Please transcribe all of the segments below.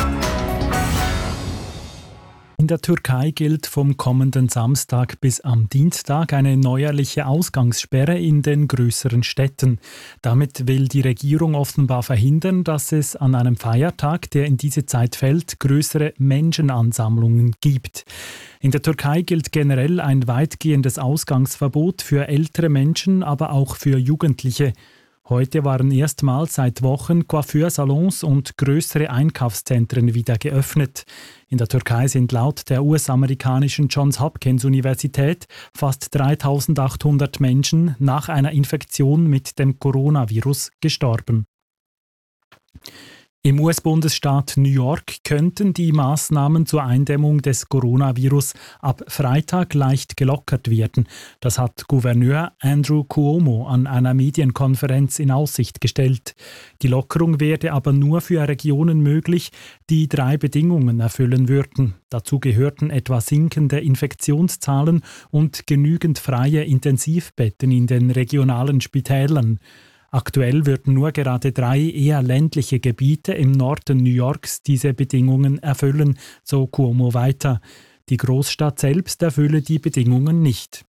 In der Türkei gilt vom kommenden Samstag bis am Dienstag eine neuerliche Ausgangssperre in den größeren Städten. Damit will die Regierung offenbar verhindern, dass es an einem Feiertag, der in diese Zeit fällt, größere Menschenansammlungen gibt. In der Türkei gilt generell ein weitgehendes Ausgangsverbot für ältere Menschen, aber auch für Jugendliche. Heute waren erstmals seit Wochen Coiffeursalons und größere Einkaufszentren wieder geöffnet. In der Türkei sind laut der US-amerikanischen Johns Hopkins Universität fast 3.800 Menschen nach einer Infektion mit dem Coronavirus gestorben. Im US-Bundesstaat New York könnten die Maßnahmen zur Eindämmung des Coronavirus ab Freitag leicht gelockert werden. Das hat Gouverneur Andrew Cuomo an einer Medienkonferenz in Aussicht gestellt. Die Lockerung werde aber nur für Regionen möglich, die 3 Bedingungen erfüllen würden. Dazu gehörten etwa sinkende Infektionszahlen und genügend freie Intensivbetten in den regionalen Spitälern. Aktuell würden nur gerade 3 eher ländliche Gebiete im Norden New Yorks diese Bedingungen erfüllen, so Cuomo weiter. Die Großstadt selbst erfülle die Bedingungen nicht.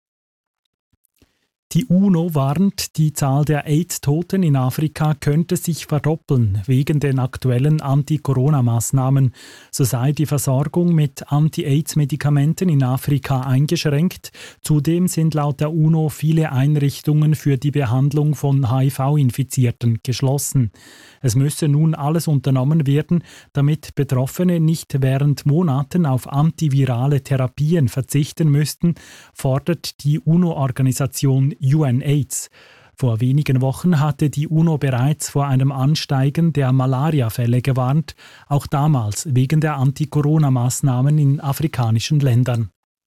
Die UNO warnt, die Zahl der AIDS-Toten in Afrika könnte sich verdoppeln wegen den aktuellen Anti-Corona-Maßnahmen. So sei die Versorgung mit Anti-AIDS-Medikamenten in Afrika eingeschränkt. Zudem sind laut der UNO viele Einrichtungen für die Behandlung von HIV-Infizierten geschlossen. Es müsse nun alles unternommen werden, damit Betroffene nicht während Monaten auf antivirale Therapien verzichten müssten, fordert die UNO-Organisation UNAIDS. Vor wenigen Wochen hatte die UNO bereits vor einem Ansteigen der Malariafälle gewarnt, auch damals wegen der Anti-Corona-Maßnahmen in afrikanischen Ländern.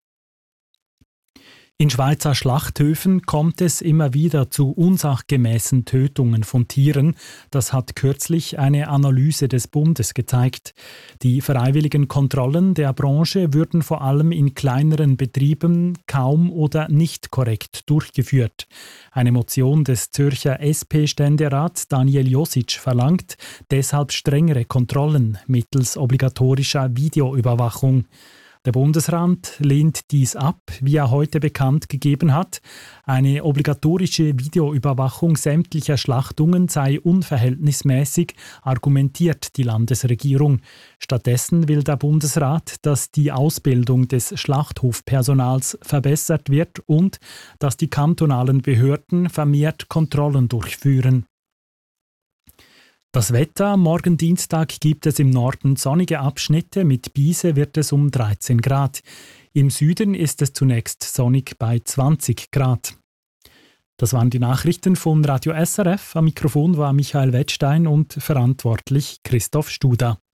In Schweizer Schlachthöfen kommt es immer wieder zu unsachgemäßen Tötungen von Tieren. Das hat kürzlich eine Analyse des Bundes gezeigt. Die freiwilligen Kontrollen der Branche würden vor allem in kleineren Betrieben kaum oder nicht korrekt durchgeführt. Eine Motion des Zürcher SP-Ständerats Daniel Josic verlangt deshalb strengere Kontrollen mittels obligatorischer Videoüberwachung. Der Bundesrat lehnt dies ab, wie er heute bekannt gegeben hat. Eine obligatorische Videoüberwachung sämtlicher Schlachtungen sei unverhältnismäßig, argumentiert die Landesregierung. Stattdessen will der Bundesrat, dass die Ausbildung des Schlachthofpersonals verbessert wird und dass die kantonalen Behörden vermehrt Kontrollen durchführen. Das Wetter: Morgen Dienstag gibt es im Norden sonnige Abschnitte, mit Biese wird es um 13 Grad. Im Süden ist es zunächst sonnig bei 20 Grad. Das waren die Nachrichten von Radio SRF. Am Mikrofon war Michael Wettstein und verantwortlich Christoph Studer.